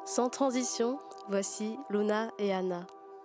Sans transition, voici Luna et Anna.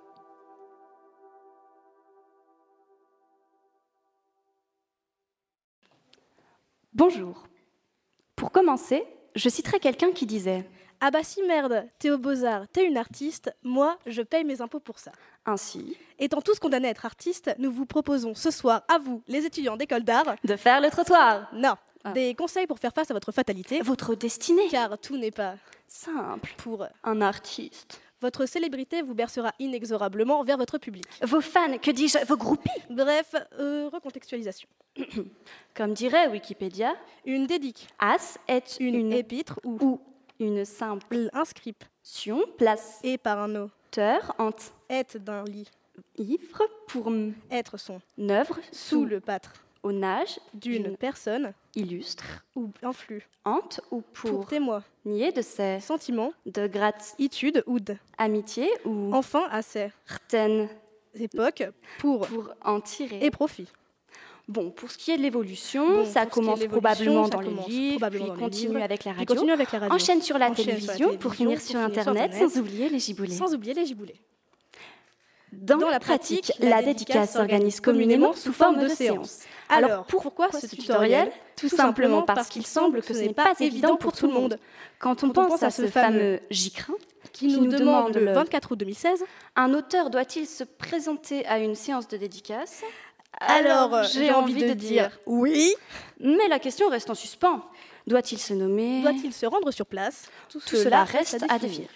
Bonjour. Pour commencer, je citerai quelqu'un qui disait « Ah bah si merde, t'es aux Beaux-Arts, t'es une artiste, moi je paye mes impôts pour ça. » ainsi Étant tous condamnés à être artistes, nous vous proposons ce soir, à vous, les étudiants d'école d'art, de faire le trottoir. non, des conseils pour faire face à votre fatalité, Votre destinée. car tout n'est pas Simple. pour... Un artiste. Votre célébrité vous bercera inexorablement vers votre public. Vos fans, que dis-je, vos groupies. Bref, recontextualisation. Comme dirait Wikipédia, Une dédique, as est une une épître ou une simple inscription place et par un auteur ent être d'un lit, ivre pour être son œuvre sous sous le pâtre au nage d'une personne illustre ou influe ent ou pour pour témoin, nier de ses sentiment, de étude ou amitié ou enfin à ces rten époques pour en tirer. et profit. Bon, pour ce qui est de l'évolution, Bon, ça pour ce qui est commence de l'évolution, probablement ça dans les commence livres, probablement puis dans les continue livres, avec la Puis radio, continue avec la radio. enchaîne sur la Enchaîne sur la télévision pour finir sur Internet, sans oublier les giboulées. Sans oublier les giboulées. Dans la pratique, la dédicace s'organise communément sous forme de séance. Alors, pourquoi ce tutoriel? Tout simplement parce qu'il semble que ce n'est pas évident pour tout le monde. Quand on pense à ce fameux J-crin, qui nous demande le 24 août 2016, un auteur doit-il se présenter à une séance de dédicace? alors j'ai envie de dire oui. Mais la question reste en suspens. Doit-il se nommer? Doit-il se rendre sur place? Tout cela reste à définir.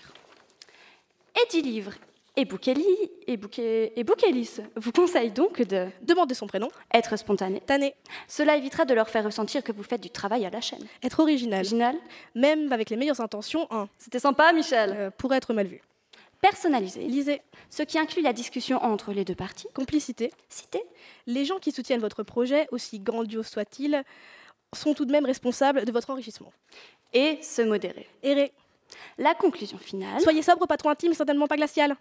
Eddie Livre et Boukélis vous conseillent donc de Demander son prénom, être spontané. tanner, Cela évitera de leur faire ressentir que vous faites du travail à la chaîne. être original, Original. même avec les meilleures intentions, C'était sympa, Michel. pour être mal vu. Personnalisé, Lisez, ce qui inclut la discussion entre les deux parties. complicité. Cité. Les gens qui soutiennent votre projet, aussi grandiose soit-il, sont tout de même responsables de votre enrichissement. Et se modérer. Errez. La conclusion finale. Soyez sobre, pas trop intime, certainement pas glacial.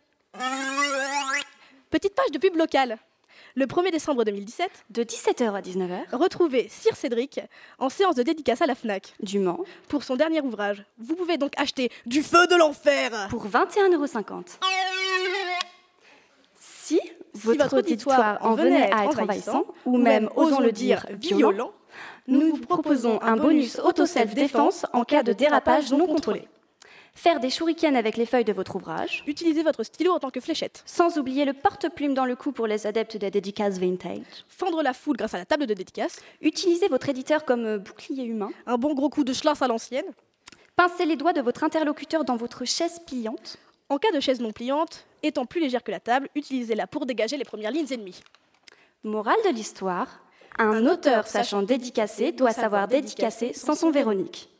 Petite page de pub locale. Le 1er décembre 2017, De 17h à 19h, retrouvez Sir Cédric en séance de dédicace à la FNAC du Mans, pour son dernier ouvrage. Vous pouvez donc acheter Du feu de l'enfer pour 21,50 €. Si votre auditoire en venait à être envahissant, ou même, osons le dire, violent, nous vous proposons un bonus auto-self-défense en cas de dérapage non contrôlé. Faire des shurikens avec les feuilles de votre ouvrage, Utilisez votre stylo en tant que fléchette. sans oublier le porte-plume dans le cou pour les adeptes des dédicaces vintage. Fendre la foule grâce à la table de dédicace. Utilisez votre éditeur comme bouclier humain. Un bon gros coup de schlass à l'ancienne. Pincez les doigts de votre interlocuteur dans votre chaise pliante. En cas de chaise non pliante, étant plus légère que la table, utilisez-la pour dégager les premières lignes ennemies. Morale de l'histoire, un auteur sachant dédicacer doit savoir dédicacer sans son Véronique.